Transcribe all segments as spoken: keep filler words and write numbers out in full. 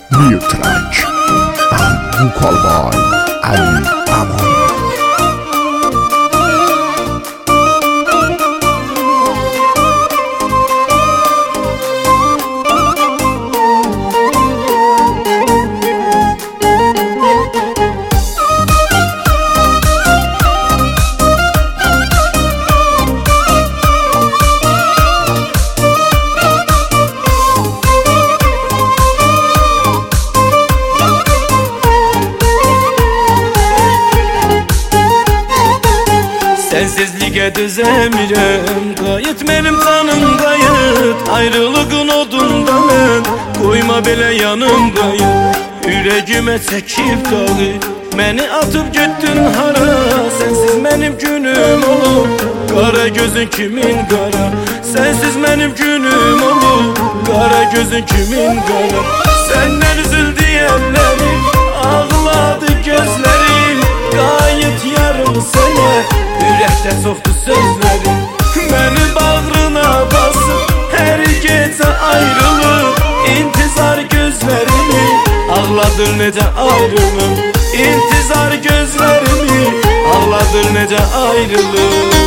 New track and vocal by Ali Aman. Sensizliğe düzemirəm, qayıt mənim canım qayıt. Ayrılığın odunda mən, qoyma belə yanımdayım. Ürəyimə çəkib dağı, məni atıb getdin hara. Sensiz mənim günüm olub, qara gözün kimin qara. Sensiz mənim günüm olub, qara gözün kimin qara. Səndən üzüldü əllərim, ağladı gözlərim. Qayıt yarım sənə, ürəkdə çoxdu sözlərim. Məni bağrına basıb, hər gecə ayrılıb. İntizar gözlərimi ağladır necə ayrılıb. İntizar gözlərimi ağladır necə ayrılıb.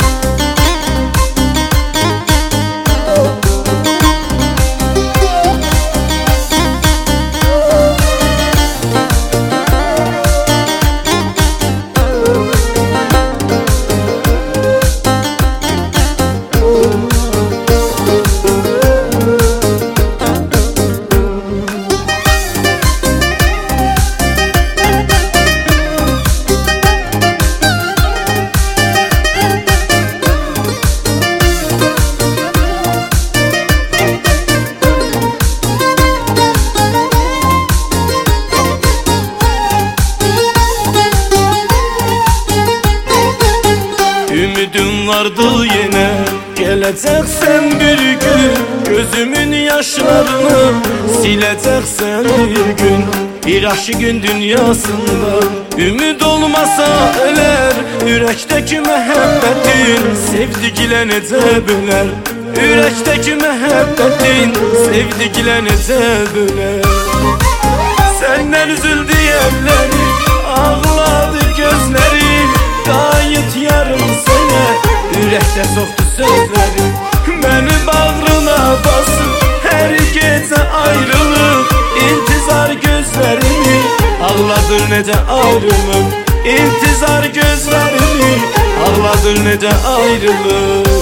Ümidim vardı yenə, gələcəksən bir gün. Gözümün yaşlarını siləcəksən bir gün. Bir aşığın dünyasında ümid olmasa ölər. Ürəkdəki məhəbbətin sevdigilə necə bölər. Ürəkdəki məhəbbətin sevdigilə necə bölər. Səndən üzüldü əllərim, ağladı gözlərim. Qayıt yarım sənə, ürəkdə çoxdu sözlərim. Məni bağrına basıb, hər gecə ayrılıb. İntizar gözlərimi ağladır necə ayrılıb. İntizar gözlərimi ağladır necə ayrılıb.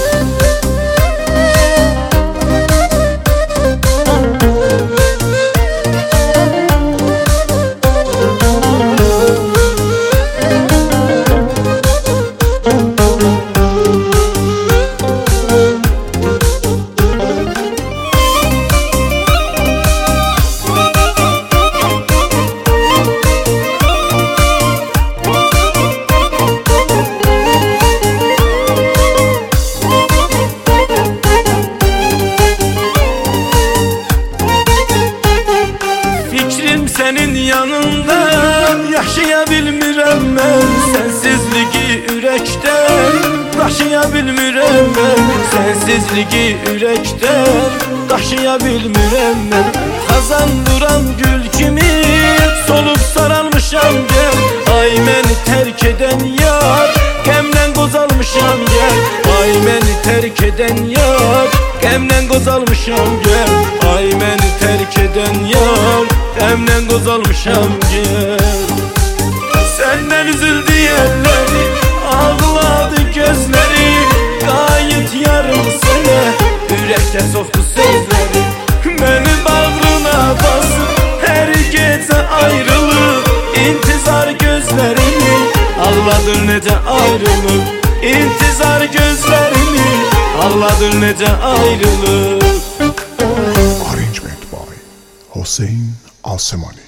Sənin yanında yaşaya bilmirəm mən. Sensizliği ürəkdən daşıya bilmirəm mən. Sensizliği ürəkdən daşıya bilmirəm mən. Xazan vuran gül kimi solub saralmışam gəl. Ay məni tərk edən yar, qəmlə qozalmışam gəl. Ay məni tərk edən yar, qəmlə qozalmışam gəl. Ay məni tərk edən yar, qəmlə qozalmışam gəl. Səndən üzüldü əllərim, ağladı gözlərim. Qayıt yarım sənə, ürəkdə çoxdu sözlərim. Məni bağrına basıb, hər gecə ayrılıb. İntizar gözlərimi ağladır necə ayrılıb. İntizar gözlərimi ağladır necə ayrılıb. Arrangement by Hossein Alsemani.